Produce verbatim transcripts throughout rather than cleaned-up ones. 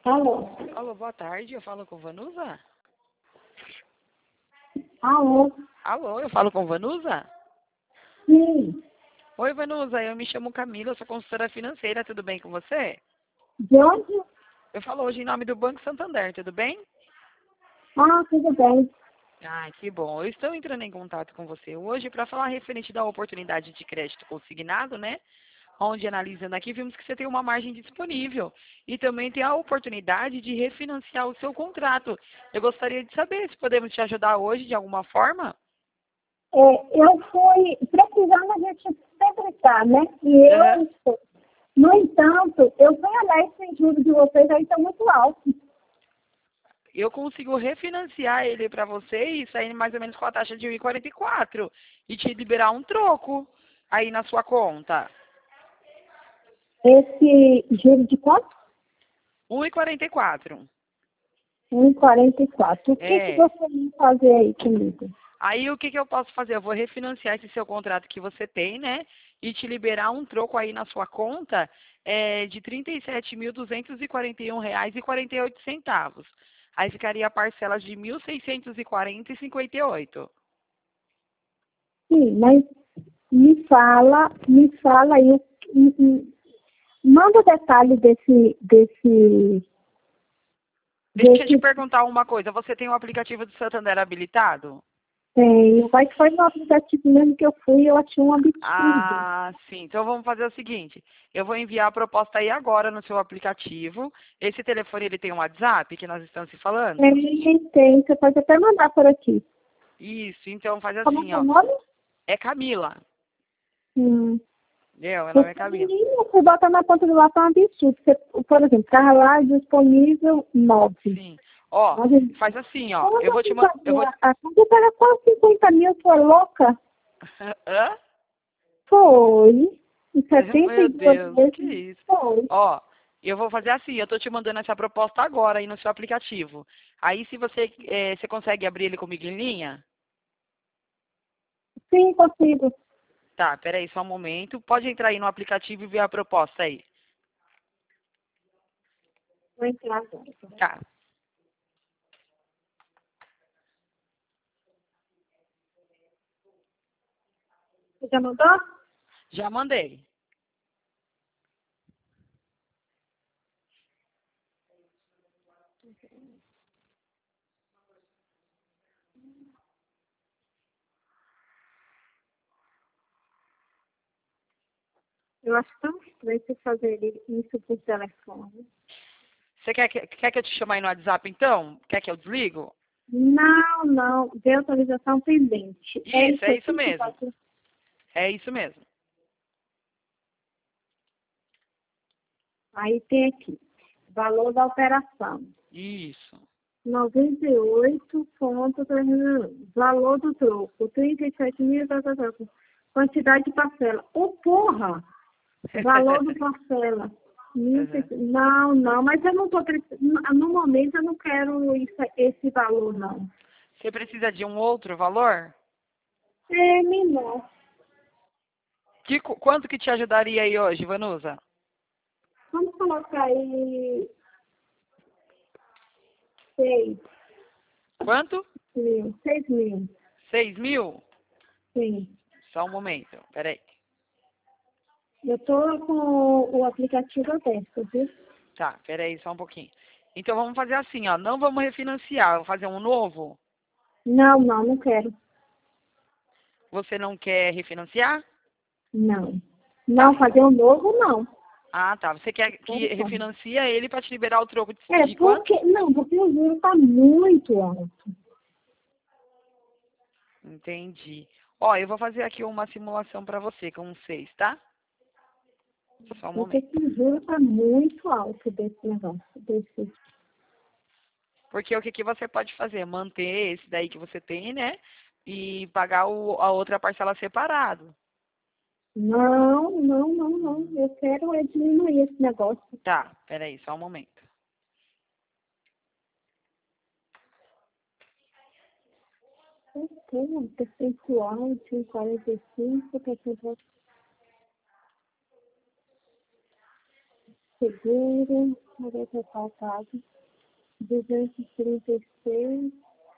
Alô? Alô, boa tarde, eu falo com Vanusa? Alô? Alô, eu falo com Vanusa? Sim. Oi, Vanusa, eu me chamo Camila, eu sou consultora financeira, tudo bem com você? De onde? Eu falo hoje em nome do Banco Santander, tudo bem? Ah, tudo bem. Ah, que bom. Eu estou entrando em contato com você hoje para falar referente da oportunidade de crédito consignado, né? Onde, analisando aqui, vimos que você tem uma margem disponível e também tem a oportunidade de refinanciar o seu contrato. Eu gostaria de saber se podemos te ajudar hoje de alguma forma. É, eu fui precisando, a gente sempre está, né? E Aham. eu estou. No entanto, eu fui olhar esse juros de vocês aí, estão muito altos. Eu consigo refinanciar ele para você e sair mais ou menos com a taxa de um vírgula quarenta e quatro e te liberar um troco aí na sua conta. Esse juro de quanto? um vírgula quarenta e quatro. um vírgula quarenta e quatro. O que, que É. você vai fazer aí comigo? Aí o que, que eu posso fazer? Eu vou refinanciar esse seu contrato que você tem, né? E te liberar um troco aí na sua conta é, de trinta e sete mil duzentos e quarenta e um reais e quarenta e oito centavos. Aí ficaria a parcela de mil seiscentos e quarenta e cinquenta e oito. Sim, mas me fala, me fala aí, me- me- manda o detalhe desse, desse, Deixa eu te desse perguntar uma coisa. Você tem o aplicativo do Santander habilitado? Tem, mas foi no aplicativo mesmo que eu fui, eu achei um absurdo. Ah, sim. Então vamos fazer o seguinte. Eu vou enviar a proposta aí agora no seu aplicativo. Esse telefone ele tem um WhatsApp que nós estamos se falando? Tem, tem, você pode até mandar por aqui. Isso. Então faz Como é assim, que é o ó. nome? É Camila. Hum. Meu, meu nome é Porque Camila. menino, você bota na ponta do lápis é um absurdo. Você, por exemplo, tá lá disponível nove. Sim. Ó, Mas, ele- faz assim, ó. quando Eu vou eu te fui mandar. Eu fazer vou. a, a conta, era quase cinquenta mil, sua louca? Hã? Foi. Em setenta Meu e duas Deus, que vezes, isso. foi. Ó, eu vou fazer assim, eu tô te mandando essa proposta agora aí no seu aplicativo. Aí se você, eh, você consegue abrir ele comigo em linha? Sim, consigo. Tá, peraí só um momento. Pode entrar aí no aplicativo e ver a proposta aí. Vou entrar agora. Tá. Você já mandou? Já mandei. Eu acho tão estranho você fazer isso por telefone. Você quer que, quer que eu te chame aí no WhatsApp então? Quer que eu desligo? Não, não. De autorização pendente. É Isso, isso é isso aqui que mesmo. pode... É isso mesmo. Aí tem aqui. Valor da operação. Isso. noventa e oito pontos. Valor do troco. trinta e sete mil. Tá, tá, tá. Quantidade de parcela. Ô, porra! Valor do parcela. mil e Uhum. seiscentos. Não, não. Mas eu não estou precisando... No momento eu não quero isso, esse valor, não. Você precisa de um outro valor? É menor. Que, qu- quanto que te ajudaria aí hoje, Vanusa? Vamos colocar aí seis Quanto? mil. Seis mil. Seis mil? Sim. Só um momento, peraí. Eu estou com o aplicativo aberto, viu? Tá, peraí só um pouquinho. Então vamos fazer assim, ó. Não vamos refinanciar, vamos fazer um novo. Não, não, não quero. Você não quer refinanciar? Não. Tá. Não, fazer um novo, não. Ah, tá. Você quer que Quero como. refinancia ele para te liberar o troco de, É, de quanto? porque... Não, porque o juro está muito alto. Entendi. Ó, eu vou fazer aqui uma simulação para você com um seis, tá? Só um Porque momento. o juro está muito alto desse negócio. Desse... Porque o que, que você pode fazer? Manter esse daí que você tem, né? E pagar o, a outra parcela separado. Não, não, não, não. Eu quero é diminuir esse negócio. Tá, peraí, só um momento. Tem um percentual de quarenta e cinco, percentual seguro. Maria Faltado, duzentos e trinta e seis.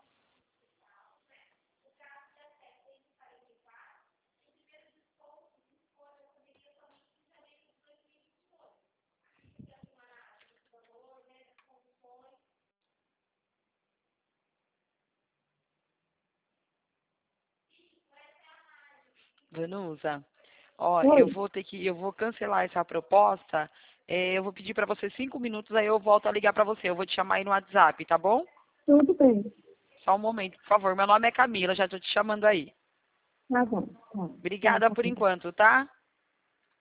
Vanusa, ó, Oi, eu vou ter que, eu vou cancelar essa proposta. É, eu vou pedir para você cinco minutos, aí eu volto a ligar para você. Eu vou te chamar aí no WhatsApp, tá bom? tudo bem. Só um momento, por favor. Meu nome é Camila, já tô te chamando aí. Tá bom. Tá. Obrigada Tá, por tá. enquanto, tá?